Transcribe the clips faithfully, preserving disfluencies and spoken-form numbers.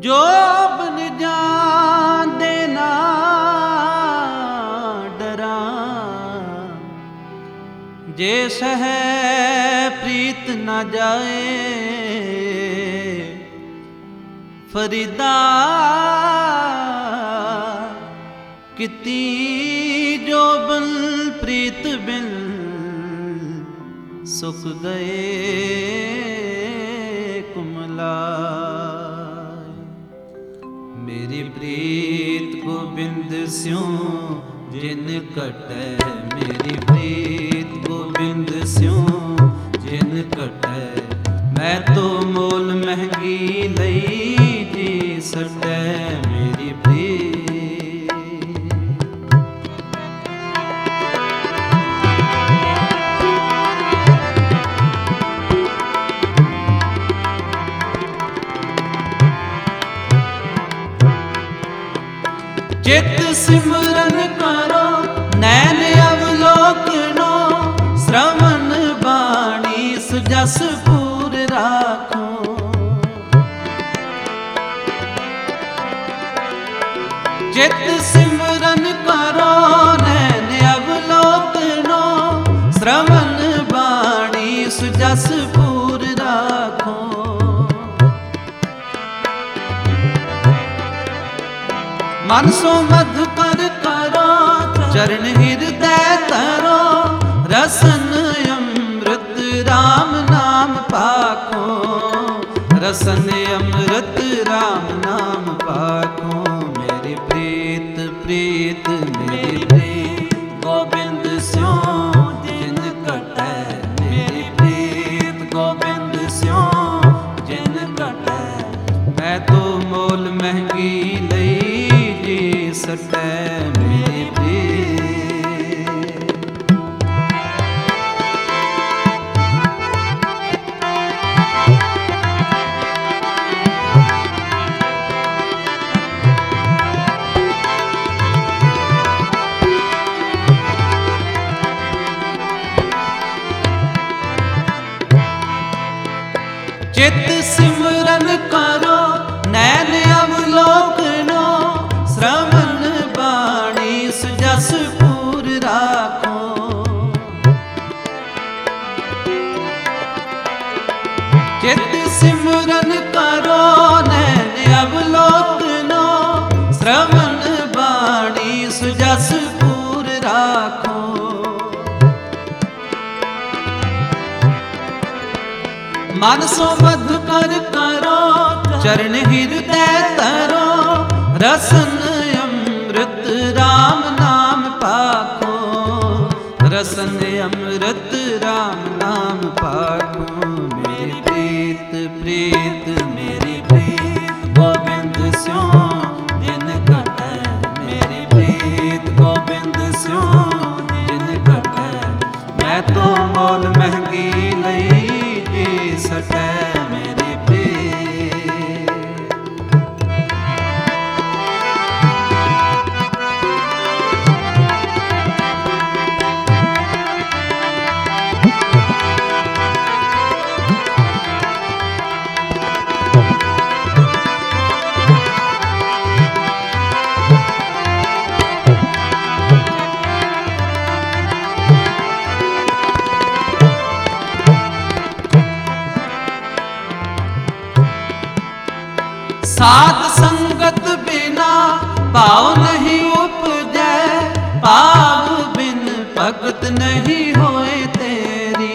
जो बन जान देना डरा, जे सह प्रीत न जाए फरीदा। किती जो बन प्रीत बिन सुख गए कुमला। मेरी प्रीत गोबिंद स्यों जिन कटै, मेरी प्रीत गोबिंद स्यों जिन कटै। मैं तो मोल महंगी लई जी सटै, मेरी प्रीत। चित सिमरन करो नैन अवलोकनो, श्रवण बाणी सुजस पूर राखो। चित सिमरन करो नैन अवलोकनो, श्रवण बाणी सुजस पूर राखो। मन सो मधुकर करो चरण हृदय तरो, रसन अमृत राम नाम पाखो। रसन अमृत राम नाम पाखो। मेरी प्रीत प्रीत मेरी प्रीत गोबिंद स्यों जिन कटै, मेरी प्रीत गोबिंद स्यों जिन कटै। मैं तो मोल महंगी लई सटै, मेरी प्रीत। चित सिमरन करो नैन अवलोकनो, श्रवण बाणी सुजस पूर राखो। चित सिमरन करो नैन अवलोकनो, श्रवण बाणी सुजस पूर राखो। मन सो मधुकर करो चरण हृदय तरो, रसन अमृत राम नाम पाखो। रसन अमृत राम नाम पाखो। मेरी प्रीत प्रीत मेरी प्रीत गोबिंद स्यों जिन कटै, मेरी प्रीत गोबिंद स्यों जिन कटै। मैं तो मोल महंगी लई जी सटै, मेरी प्रीत। साध संगत बिना भाव नहीं उपजै, भाव बिन भगत नहीं होए तेरी।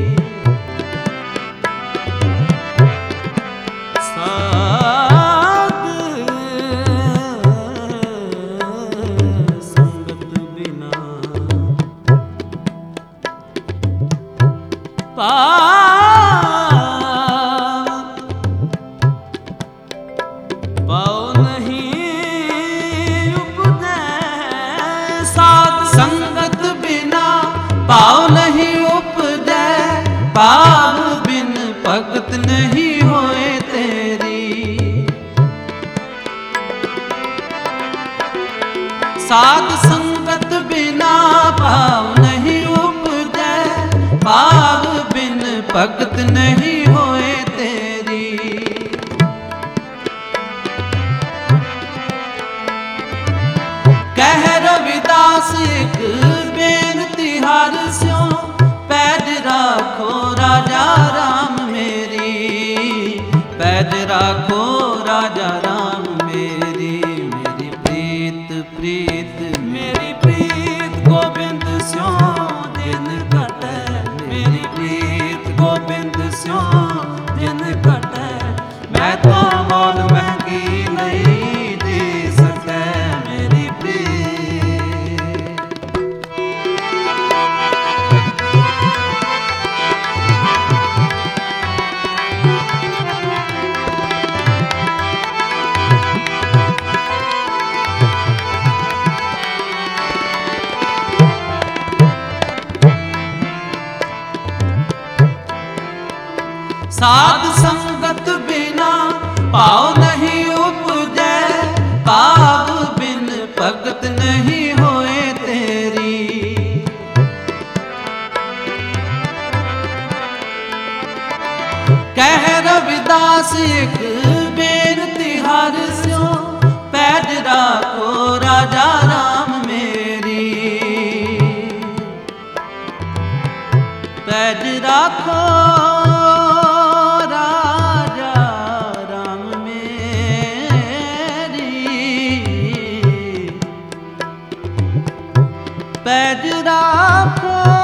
साध संगत बिना भाव भाव नहीं उपजै, भाव बिन भगत नहीं होए तेरी। साध संगत बिना भाव नहीं उपजै, भाव बिन भगत नहीं होए तेरी। राम मेरी, पैज राखो राजा राम मेरी। मेरी प्रीत प्रीत मेरी प्रीत गोबिंद स्यों दिन कटै, मेरी प्रीत गोबिंद स्यों दिन कटै। मैं तो मोल महंगी नहीं दे सकै मेरी प्रीत। साध संगत बिना पाव नहीं उपजै, पाव बिन भगत नहीं होए तेरी। कह रविदास एक बेनती हर स्यों, पैज राखो राजा राम मेरी, पैज राखो पैज राखो